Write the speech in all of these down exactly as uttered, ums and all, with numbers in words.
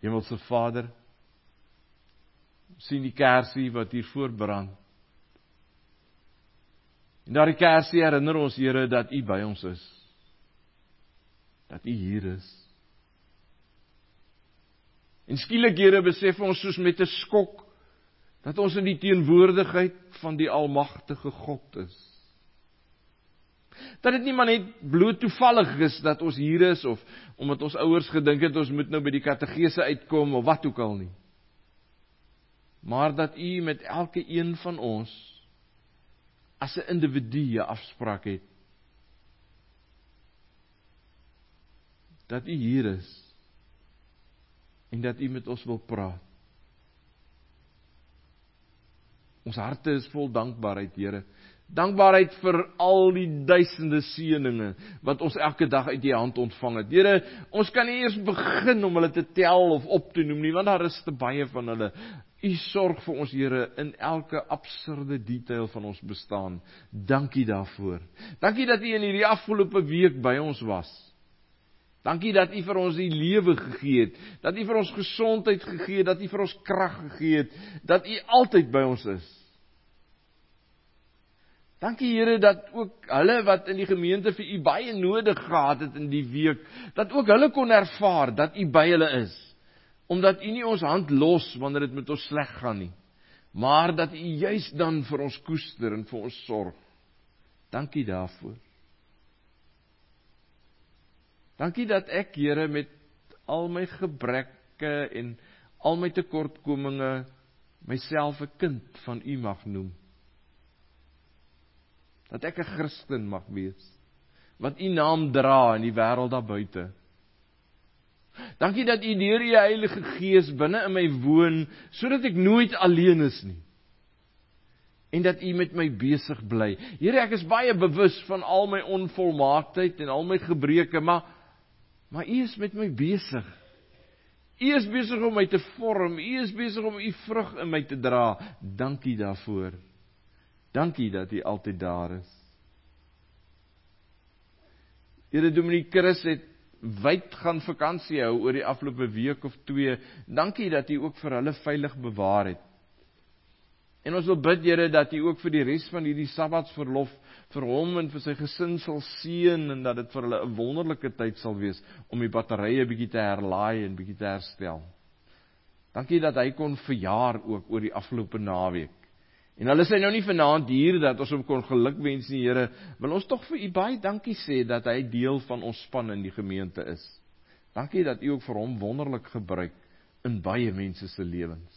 Hemelse Vader, sien die kersie wat hier voorbrand. En daardie kersie herinner ons, Here, dat U by ons is. Dat U hier is. En skielik, Here, besef ons soos met 'n skok, dat ons in die teenwoordigheid van die Almagtige God is. Dat dit nie maar net bloot toevallig is dat ons hier is, of omdat ons ouers gedink het, ons moet nou by die kategese uitkom, of wat ook al nie. Maar dat U met elke een van ons, as 'n individu 'n afspraak het, dat U hier is, en dat U met ons wil praat. Ons harte is vol dankbaarheid, Here. Dankbaarheid vir al die duisende seëninge wat ons elke dag uit U hand ontvang het. Here, ons kan nie eers begin om hulle te tel of op te noem nie, want daar is te baie van hulle. U sorg vir ons, Here, in elke absurde detail van ons bestaan. Dankie daarvoor. Dankie dat U in hierdie afgelope week by ons was. Dankie dat U vir ons die lewe gegee het, dat U vir ons gesondheid gegee het, dat U vir ons krag gegee het, dat U altyd by ons is. Dankie, Here, dat ook hulle wat in die gemeente vir U baie nodig gehad het in die week, dat ook hulle kon ervaar dat U by hulle is, omdat U nie ons hand los wanneer dit met ons sleg gaan nie, maar dat U juis dan vir ons koester en vir ons sorg. Dankie daarvoor. Dankie dat ek, Here, met al my gebrekke en al my tekortkominge myself 'n kind van U mag noem. Dat ek 'n Christen mag wees, wat U naam dra in die wêreld daar buite. Dankie dat U deur U Heilige Gees binne in my woon, sodat ek nooit alleen is nie. En dat U met my besig bly. Here, ek is baie bewus van al my onvolmaaktheid en al my gebreke, maar Maar U is met my besig. U is besig om my te vorm. U is besig om U vrug in my te dra. Dankie daarvoor. Dankie dat U altyd daar is. Here, Dominee Chris het wyd gaan vakansie hou oor die afgelope week of twee. Dankie dat U ook vir hulle veilig bewaar het. En ons wil bid, Here, dat U ook vir die res van hierdie Sabbatsverlof vir hom en vir sy gesin sal seën, en dat dit vir hulle 'n wonderlike tyd sal wees om die batterye bietjie te herlaai en bietjie te herstel. Dankie dat hy kon verjaar ook oor die afgelope naweek. En hulle sê nou nie vanaand hier dat ons hom kon gelukwens nie, Here, wil ons tog vir U baie dankie sê dat hy deel van ons span in die gemeente is. Dankie dat U ook vir hom wonderlik gebruik in baie mense se lewens.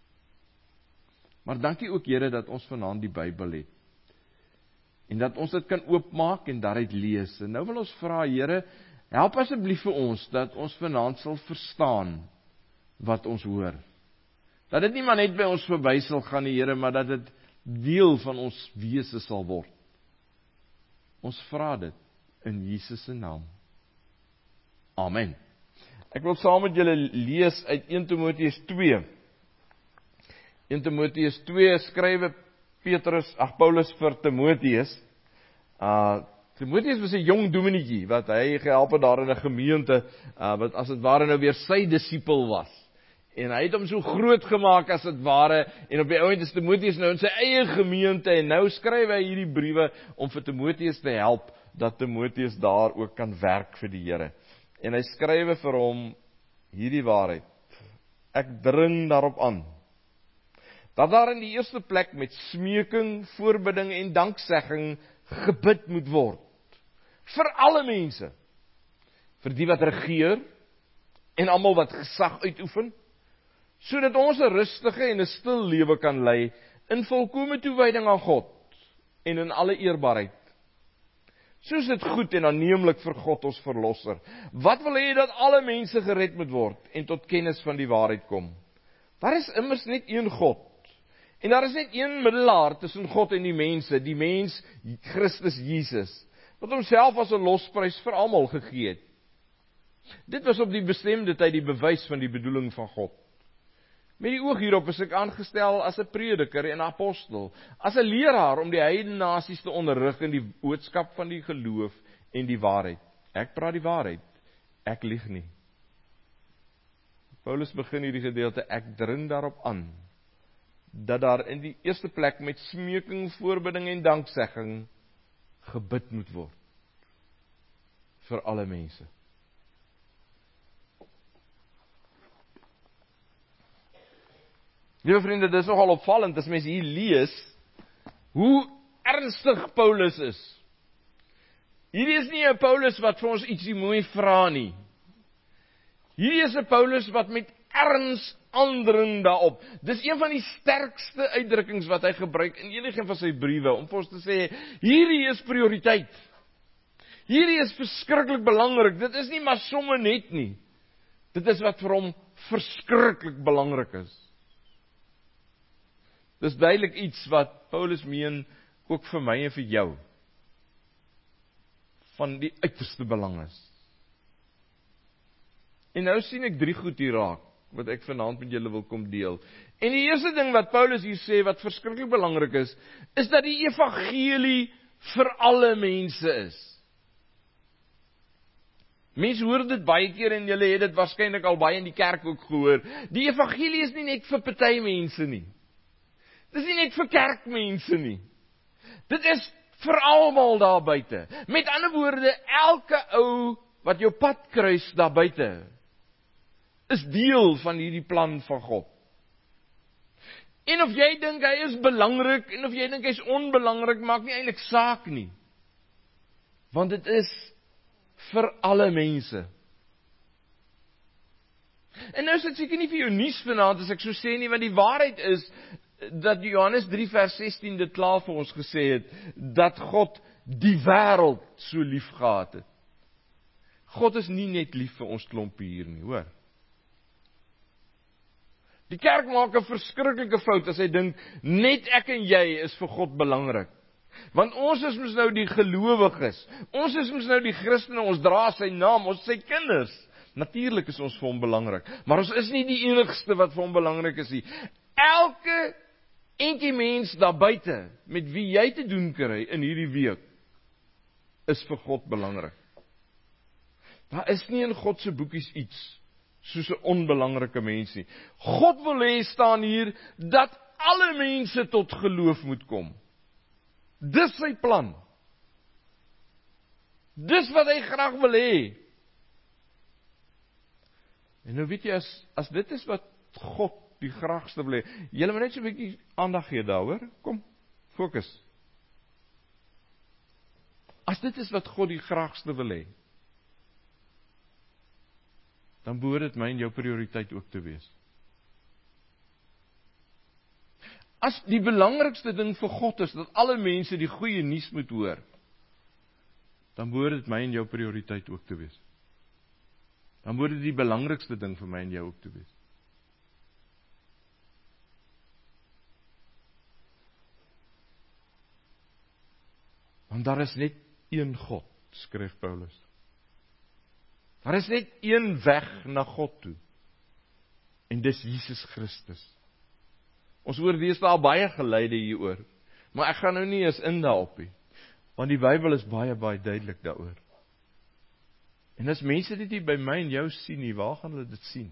Maar dankie ook, Here, dat ons vanaand die Bybel het. En dat ons dit kan oopmaak en daaruit lees. En nou wil ons vra, Here, help asseblief vir ons, dat ons vanaand sal verstaan wat ons hoor. Dat dit nie maar net by ons verby sal gaan, nie, Here, maar dat dit deel van ons wese sal word. Ons vra dit in Jesus se naam. Amen. Ek wil saam met julle lees uit Eerste Timoteus twee. Eerste Timoteus twee skrywe Petrus, ag Paulus vir Timoteus. Uh Timoteus was 'n jong dominetjie wat hy gehelp het daar in 'n gemeente uh, wat as dit ware nou weer sy disipel was. En hy het hom so groot gemaak as dit ware, en op die ouend is Timoteus nou in sy eie gemeente, en nou skryf hy hierdie briewe om vir Timoteus te help, dat Timoteus daar ook kan werk vir die Here. En hy skrywe vir hom hierdie waarheid: Ek dring daarop aan, dat daar in die eerste plek met smeking, voorbidding en danksegging gebid moet word, vir alle mense, vir die wat regeer, en almal wat gesag uitoefen, sodat ons 'n rustige en 'n stil lewe kan lei, in volkome toewyding aan God, en in alle eerbaarheid, soos dit goed en aanneemlik vir God ons verlosser, wat wil hê dat alle mense gered moet word, en tot kennis van die waarheid kom. Daar is immers net een God, en daar is net een middelaar tussen God en die mense, die mens, Christus Jesus, wat homself as 'n losprys vir almal gegee het. Dit was op die bestemde tyd die bewys van die bedoeling van God. Met die oog hierop is ek aangestel as 'n prediker en apostel, as 'n leraar om die heidene nasies te onderrig in die boodskap van die geloof en die waarheid. Ek praat die waarheid, ek lieg nie. Paulus begin hierdie gedeelte, ek dring daarop aan, dat daar in die eerste plek met smeking, voorbidding en danksegging gebid moet word. Vir alle mense. Liewe vriende, dit is nogal opvallend, as mens hier lees, hoe ernstig Paulus is. Hierdie is nie 'n Paulus wat vir ons ietsie mooi vra nie. Hierdie is 'n Paulus wat met erns aandring daarop. Dis een van die sterkste uitdrukkings wat hy gebruik in enige van sy briewe, om vir ons te sê, hierdie is prioriteit. Hierdie is verskriklik belangrik, dit is nie maar sommer net nie. Dit is wat vir hom verskriklik belangrik is. Dis duidelik iets wat Paulus meen, ook vir my en vir jou, van die uiterste belang is. En nou sien ek drie goed hier raak, wat ek vanaand met julle wil kom deel. En die eerste ding wat Paulus hier sê, wat verskriklik belangrik is, is dat die evangelie vir alle mense is. Mense hoor dit baie keer, en julle het dit waarskynlik al baie in die kerk ook gehoor. Die evangelie is nie net vir party mense nie. Dit is nie net vir kerkmense nie. Dit is vir almal daar buite. Met ander woorde, elke ou wat jou pad kruis daar buite, is deel van hierdie plan van God. En of jy dink hy is belangrik, en of jy dink hy is onbelangrik, maak nie eintlik saak nie. Want dit is vir alle mense. En nou is dit seker nie vir jou nuus vanaand as ek so sê nie, want die waarheid is dat Johannes drie vers sestien dit klaar vir ons gesê het, dat God die wêreld so lief gehad het. God is nie net lief vir ons klompie hier nie, hoor. Die kerk maak 'n verskriklike fout as hy dink, net ek en jy is vir God belangrik. Want ons is mos nou die gelowiges, ons is mos nou die Christene, ons dra sy naam, ons is sy kinders. Natuurlik is ons vir hom belangrik, maar ons is nie die enigste wat vir hom belangrik is nie. Elke enkie mens daar buite, met wie jy te doen kry in hierdie week, is vir God belangrik. Daar is nie in God se boekies iets, soos 'n onbelangrike mens nie. God wil hê, staan hier, dat alle mense tot geloof moet kom. Dis sy plan. Dis wat hy graag wil hê. En nou weet jy, as, as dit is wat God die graagste wil hê, julle moet net so 'n bietjie aandag gee daaroor. Kom, fokus. As dit is wat God die graagste wil hê, dan behoort dit my en jou prioriteit ook te wees. As die belangrikste ding vir God is, dat alle mense die goeie nuus moet hoor, dan behoort dit my en jou prioriteit ook te wees. Dan behoort dit die belangrikste ding vir my en jou ook te wees. Want daar is net een God, skryf Paulus. Daar is net een weg na God toe. En dis Jesus Christus. Ons hoor deesdae baie geleide hieroor, maar ek gaan nou nie eens in daarop nie, want die Bybel is baie baie duidelik daaroor. En as mense dit nie by my en jou sien nie, waar gaan hulle dit sien?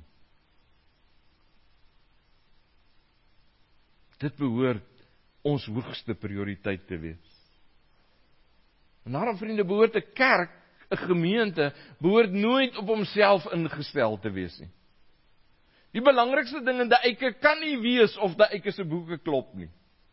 Dit behoort ons hoogste prioriteit te wees. En daarom, vriende, behoort 'n kerk, 'n gemeente, behoort nooit op homself ingestel te wees nie. Die belangrikste ding in die eike kan nie wees of die eike se boeke klop nie.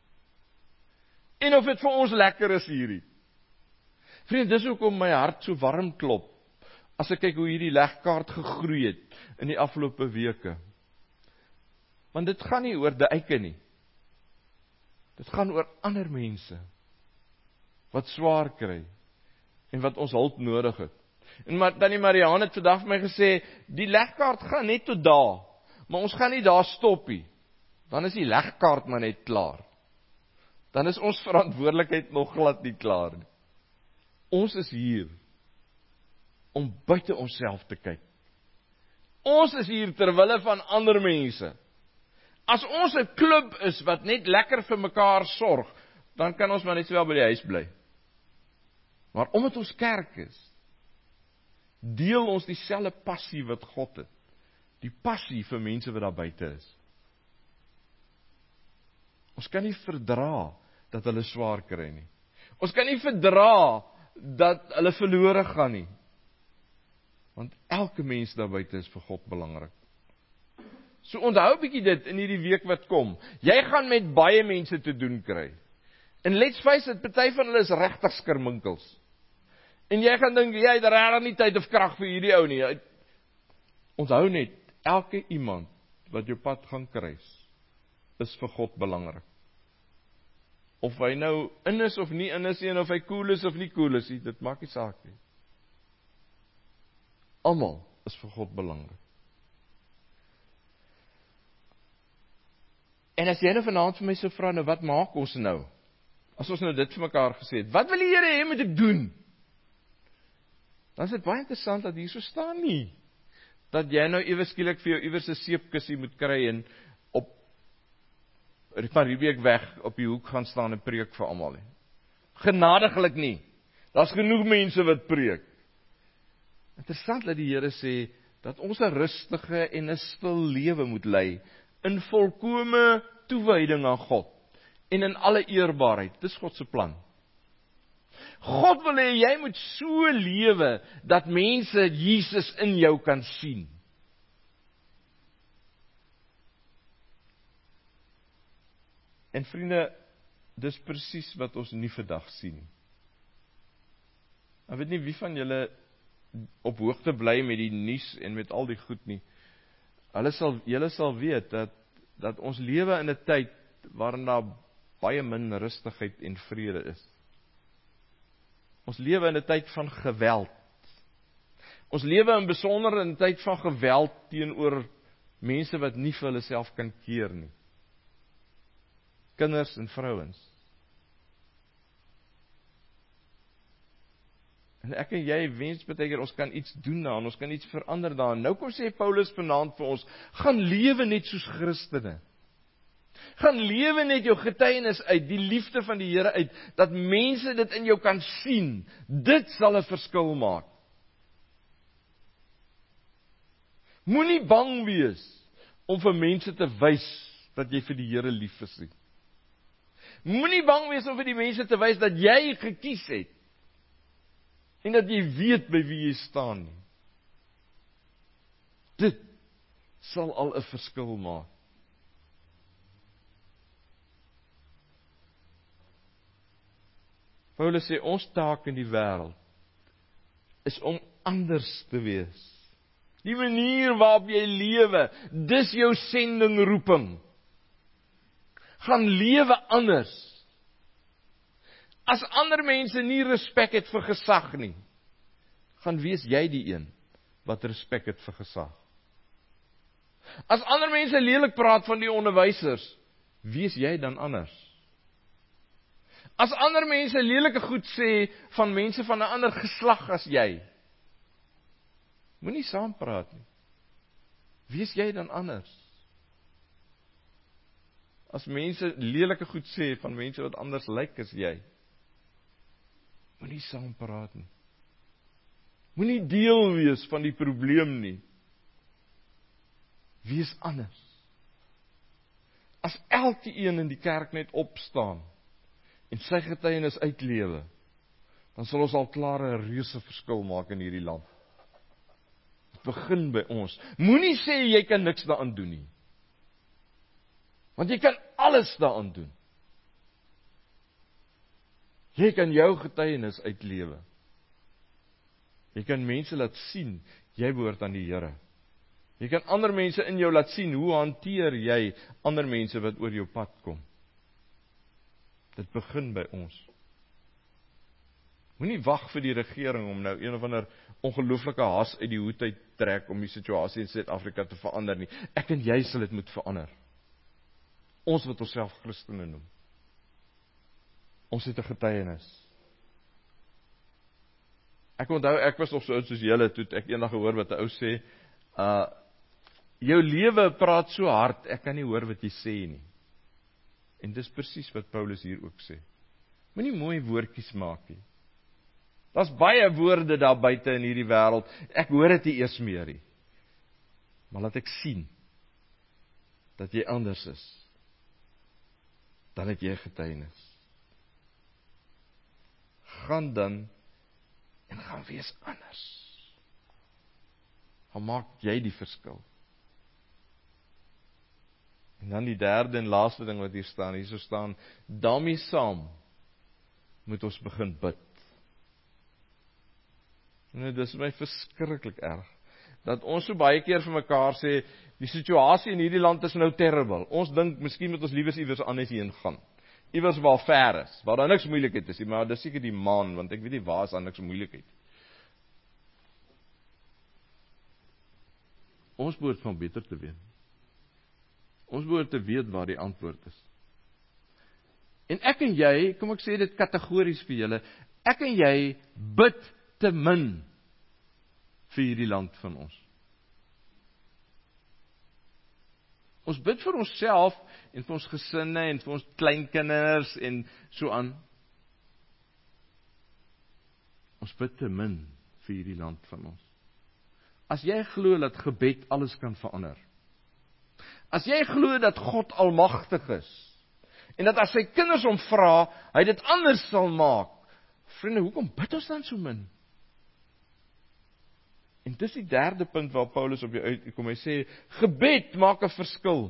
En of dit vir ons lekker is hierdie. Vriende, dis hoekom my hart so warm klop, as ek kyk hoe hierdie legkaart gegroei het in die afgelope weke. Want dit gaan nie oor die eike nie. Dit gaan oor ander mense, wat swaar kry, en wat ons hulp nodig het. En maar, Tannie Marianne het vandag vir my gesê, die legkaart gaan net tot daar, maar ons gaan nie daar stop nie. Dan is die legkaart maar net klaar. Dan is ons verantwoordelikheid nog glad nie klaar nie. Ons is hier, om buite onsself te kyk. Ons is hier terwille van ander mense. As ons 'n klub is, wat net lekker vir mekaar sorg, dan kan ons maar net so wel by die huis bly. Maar omdat ons kerk is, deel ons dieselfde passie wat God het. die passie vir mense wat daar buite is. Ons kan nie verdra dat hulle swaar kry nie. Ons kan nie verdra dat hulle verlore gaan nie. Want elke mens daar buite is vir God belangrik. So onthou 'n bietjie dit in hierdie week wat kom. Jy gaan met baie mense te doen kry. En let's face it, party van hulle is regtig skerminkels. En jy gaan dink, jy het regtig nie tyd of krag vir hierdie ou nie. Onthou net, elke iemand wat jou pad gaan kruis, is vir God belangrik. Of hy nou in is of nie in is, en of hy cool is of nie cool is, dit maak nie saak nie. Almal is vir God belangrik. En as jy nou vanaand vir my sou vra, nou wat maak ons nou? As ons nou dit vir mekaar gesê het, wat wil die Here hê moet ek doen? Dan is dit baie interessant dat hier so staan nie, dat jy nou ewe skielik vir jou iewers 'n seepkussie moet kry en op van Riebeek weg op die hoek gaan staan en preek vir almal nie. Genadiglik nie. Daar's genoeg mense wat preek. Interessant dat die Here sê dat ons 'n rustige en 'n stil lewe moet lei in volkome toewyding aan God en in alle eerbaarheid. Dis God se plan. God wil hê jy moet so lewe dat mense Jesus in jou kan sien. En vriende, dis presies wat ons nie vandag sien nie. Ek weet nie wie van julle op hoogte bly met die nuus en met al die goed nie. Hulle sal julle sal weet dat dat ons lewe in 'n tyd waarin daar baie min rustigheid en vrede is. Ons lewe in 'n tyd van geweld. Ons lewe in besonder in 'n tyd van geweld teenoor mense wat nie vir hulle self kan keer nie. Kinders en vrouens. En ek en jy wens baie keer ons kan iets doen daaraan, ons kan iets verander daaraan. Nou kom sê Paulus vanaand vir ons, gaan lewe net soos Christene. Gaan lewe net jou getuienis uit, die liefde van die Here uit, dat mense dit in jou kan sien. Dit sal 'n verskil maak. Moenie bang wees om vir mense te wys dat jy vir die Here lief is nie. Moenie bang wees om vir die mense te wys dat jy gekies het en dat jy weet by wie jy staan nie. Dit sal al 'n verskil maak. Paulus sê ons taak in die wêreld is om anders te wees. Die manier waarop jy lewe, dis jou sending roeping. Gaan lewe anders. As ander mense nie respek het vir gesag nie, gaan wees jy die een wat respek het vir gesag. As ander mense lelik praat van die onderwysers, wees jy dan anders. As ander mense lelike goed sê van mense van 'n ander geslag as jy, moenie saam praat nie. Wees jy dan anders. As mense lelike goed sê van mense wat anders lyk as jy, moenie saam praat nie. Moenie deel wees van die probleem nie. Wees anders. As elke een in die kerk net opstaan en sy getuienis uitlewe, dan sal ons al klaar 'n reuse verskil maak in hierdie land. Dit begin by ons. Moenie sê jy kan niks daaraan doen nie. Want jy kan alles daaraan doen. Jy kan jou getuienis uitlewe. Jy kan mense laat sien, jy behoort aan die Here. Jy kan ander mense in jou laat sien, hoe hanteer jy ander mense wat oor jou pad kom. Dit begin by ons. Moenie wag vir die regering om nou een of ander ongelooflike haas uit die hoed uit trek om die situasie in Suid-Afrika te verander nie. Ek en jy sal dit moet verander. Ons wat onsself Christene noem. Ons het 'n getuienis. Ek onthou, ek was nog so oud soos julle, toe ek eendag gehoor wat 'n ou sê, uh, jou lewe praat so hard, ek kan nie hoor wat jy sê nie. En dis presies wat Paulus hier ook sê. Moenie mooi woordjies maak nie. Daar's baie woorde daar buite in hierdie wêreld, ek hoor dit nie eers meer nie. maar laat ek sien dat jy anders is. Dan het jy getuienis. Gaan dan en gaan wees anders. Gaan maak jy die verskil. En dan die derde en laaste ding wat hier staan, hier so staan, daarmee saam moet ons begin bid. En dit is my verskriklik erg, dat ons so baie keer vir mekaar sê, die situasie in hierdie land is nou terrible. Ons dink, miskien moet ons liewers iewers anders heen gaan. Iewers waar ver is, waar daar niks moeilikheid is, maar dis seker die maan, want ek weet nie waar is daar niks moeilikheid. Ons behoort van beter te weet. Ons behoort te weet waar die antwoord is. En ek en jy, kom ek sê dit kategories vir julle, ek en jy bid te min vir hierdie land van ons. Ons bid vir onsself en vir ons gesinne en vir ons kleinkinders en so aan. Ons bid te min vir hierdie land van ons. As jy glo dat gebed alles kan verander, as jy glo dat God almagtig is, en dat as sy kinders hom vra, hy dit anders sal maak, vriende, hoekom bid ons dan so min? En dis die derde punt waar Paulus op jou uitkom, hy sê, gebed maak 'n verskil.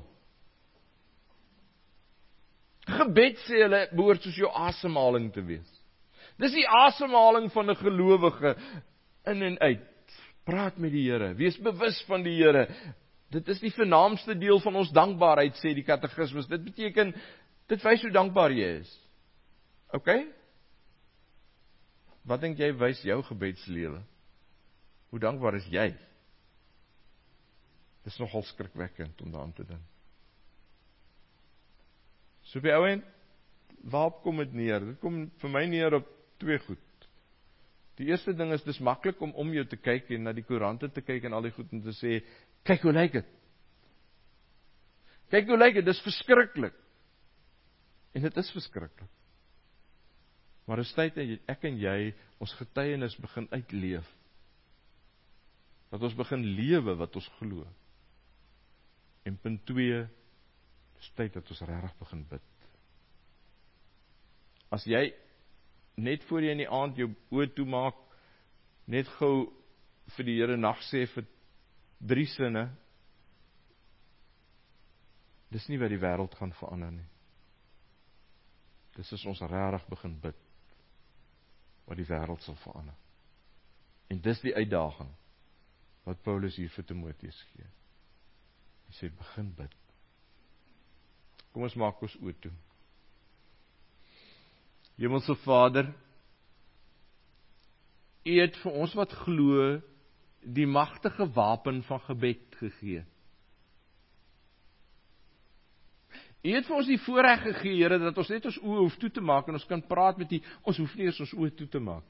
Gebed, sê hulle, behoort soos jou asemhaling te wees. Dis die asemhaling van 'n gelowige, in en uit. Praat met die Here, wees bewus van die Here. Dit is die vernaamste deel van ons dankbaarheid, sê die katekismes. Dit beteken, dit wys hoe dankbaar jy is. OK? Wat dink jy wys jou gebedslewe? Hoe dankbaar is jy? Dis nogal skrikwekkend om daaraan te dink. So by ou en, waarop kom dit neer? Dit kom vir my neer op twee goed. Die eerste ding is, dis maklik om om jou te kyk en na die koerante te kyk en al die goed en te sê, kyk hoe lyk dit. Kyk hoe lyk dit, dis verskriklik. En dit is verskriklik. Maar dis tyd dat ek en jy ons getuienis begin uitleef. Dat ons begin lewe wat ons glo. En punt twee, dis tyd dat ons regtig begin bid. As jy net voor jy in die aand jou oë toemaak, net gou vir die Here nag sê vir drie sinne, dis nie wat die wêreld gaan verander nie. Dis as ons regtig begin bid, wat die wêreld sal verander. En dis die uitdaging, wat Paulus hier vir Timoteus gee. Hy sê, begin bid. Kom ons maak ons oë toe. Hemelse Vader, U het vir ons wat glo, die magtige wapen van gebed gegee. U het vir ons die voorreg gegee, Here, dat ons net ons oë hoef toe te maak, en ons kan praat met U, ons hoef nie eens ons oë toe te maak.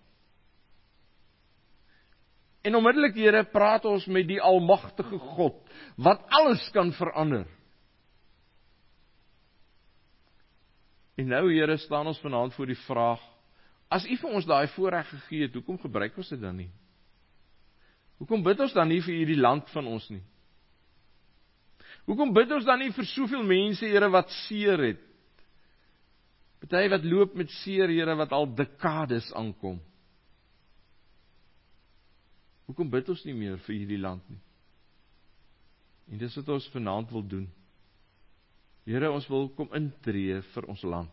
En onmiddellik, Here, praat ons met die almagtige God, wat alles kan verander. En nou, Here, staan ons vanaand voor die vraag, as U vir ons daai voorreg gegee het, hoekom gebruik ons dit dan nie? Hoekom bid ons dan nie vir hierdie land van ons nie? Hoekom bid ons dan nie vir soveel mense, Here, wat seer het? Party wat loop met seer, Here, wat al dekades aankom. Hoekom bid ons nie meer vir hierdie land nie? En dis wat ons vanaand wil doen. Here, ons wil kom intree vir ons land.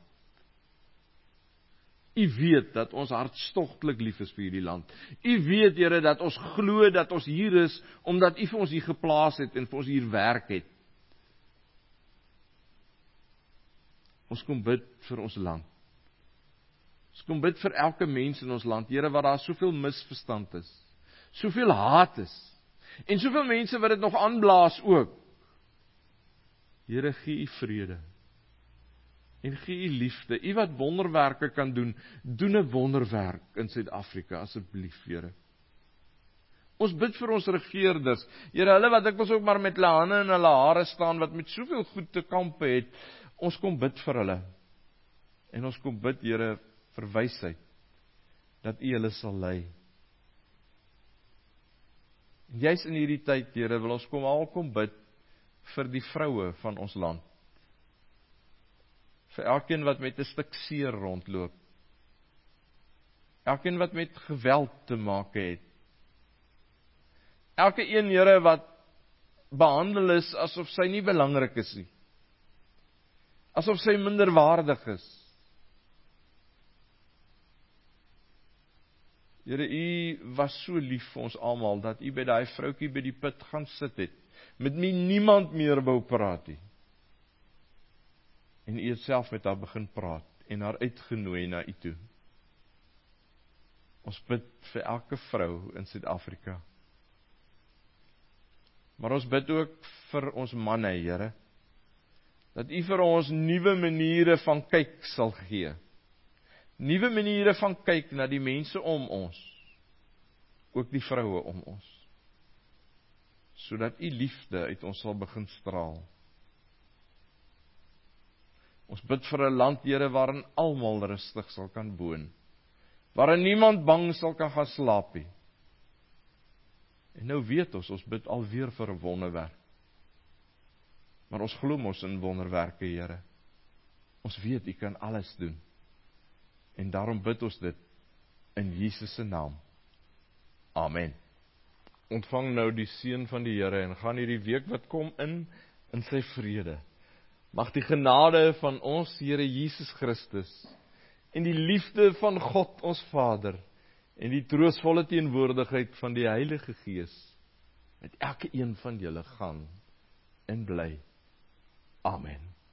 U weet dat ons hartstogtelik lief is vir hierdie land. U weet, Here, dat ons glo dat ons hier is, omdat U vir ons hier geplaas het en vir ons hier werk het. Ons kom bid vir ons land. Ons kom bid vir elke mens in ons land, Here, waar daar soveel misverstand is, soveel haat is, en soveel mense wat dit nog aanblaas ook. Here, gee U vrede, en gee U liefde. U wat wonderwerke kan doen, doen 'n wonderwerk in Suid-Afrika, asseblief, Here. Ons bid vir ons regerders, Here, hulle wat dikwels ook maar met hulle hande in hulle hare staan, wat met soveel goed te kampe het, ons kom bid vir hulle. En ons kom bid, Here, vir wysheid, dat U hulle sal lei. En juis in hierdie tyd, Here, wil ons kom al kom bid vir die vroue van ons land. Vir elkeen wat met 'n stuk seer rondloop. Elkeen wat met geweld te maak het. Elke een, Here, wat behandel is asof sy nie belangrik is nie. Asof sy minderwaardig is. Here, U was so lief vir ons almal, dat U by daai vroukie by die put gaan sit het, met wie niemand meer wou praat nie. En U het self met haar begin praat, en haar uitgenooi na U toe. Ons bid vir elke vrou in Suid-Afrika. Maar ons bid ook vir ons manne, Here, dat U vir ons nuwe maniere van kyk sal gee. Nuwe maniere van kyk na die mense om ons, ook die vroue om ons, sodat U liefde uit ons sal begin straal. Ons bid vir 'n land, Here, waarin almal rustig sal kan woon, waarin niemand bang sal kan gaan slaap nie. En nou weet ons, ons bid alweer vir 'n wonderwerk. Maar ons glo mos in wonderwerke, Here. Ons weet U kan alles doen. En daarom bid ons dit in Jesus se naam. Amen. Ontvang nou die seën van die Here en gaan hierdie week wat kom in, in sy vrede. Mag die genade van ons Here Jesus Christus en die liefde van God ons Vader en die troostvolle teenwoordigheid van die Heilige Gees met elke een van julle gaan en bly. Amen.